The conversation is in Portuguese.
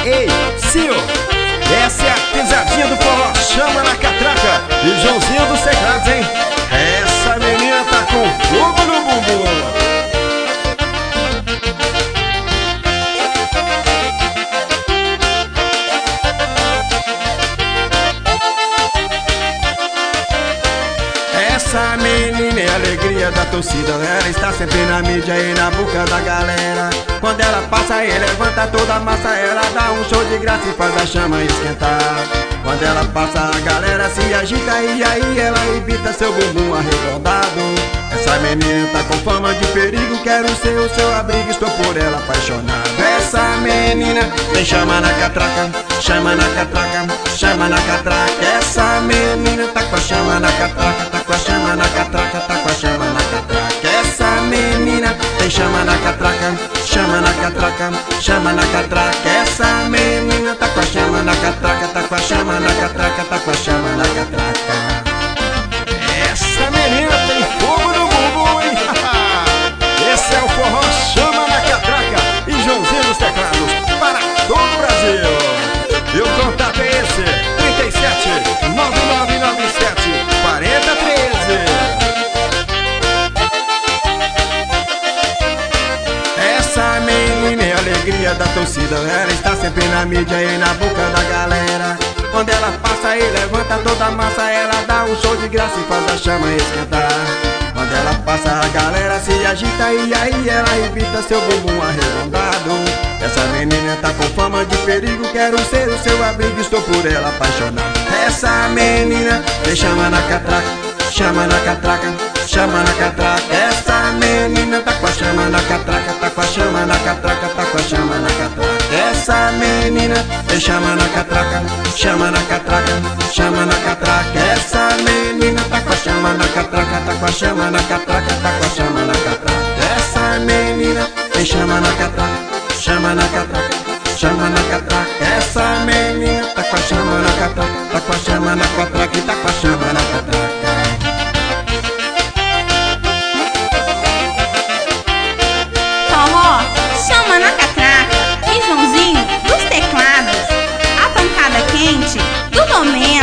Ei, Sil, essa é a pisadinha do forró, chama na catraca. E Joãozinho dos teclados, hein? Essa menina tá com fogo no bumbum. Essa menina é a alegria da torcida. Ela está sempre na mídia e na boca da galera. Quando ela passa e levanta toda a massa, ela dá um show de graça e faz a chama esquentar. Quando ela passa a galera se agita e aí ela evita seu bumbum arredondado. Essa menina tá com fama de perigo, quero ser o seu abrigo, estou por ela apaixonado. Essa menina tem chama na catraca, chama na catraca, chama na catraca. Essa menina tá com a chama na catraca, tá com a chama na catraca, tá com a chama na catraca. Essa menina tem chama na catraca, chama na catraca, chama na catraca. Essa menina tá com a chama na catraca, tá com a chama na catraca, tá com a chama na catraca. Essa menina tem fogo no bumbum, hein? Esse é o forró Chama na Catraca e Joãozinho dos teclados para todo o Brasil. E o contato é esse: 37 9997 4013. Essa menina é a alegria da torcida. Ela está sempre na mídia e na boca da galera. Quando ela passa e levanta toda a massa, ela dá um show de graça e faz a chama esquentar. Quando ela passa a galera se agita e aí ela evita seu bumbum arredondado. Essa menina tá com fama de perigo, quero ser o seu abrigo, estou por ela apaixonado. Essa menina tem chama na catraca, chama na catraca, chama na catraca. Essa menina tá com a chama na catraca, tá com a chama na catraca, tá com a chama na catraca. Essa menina tem chama na catraca, chama na catraca, chama na catraca. Essa menina tá com a chama na catraca, tá com a chama na catraca, tá com a chama na catraca. Essa menina tem chama na catraca, chama na catraca, chama na catraca. Essa menina tá com a chama na catraca, tá com a chama na catraca e tá com a chama na catraca. Forró Chama na Catraca e Joãozinho dos teclados, a pancada quente do momento.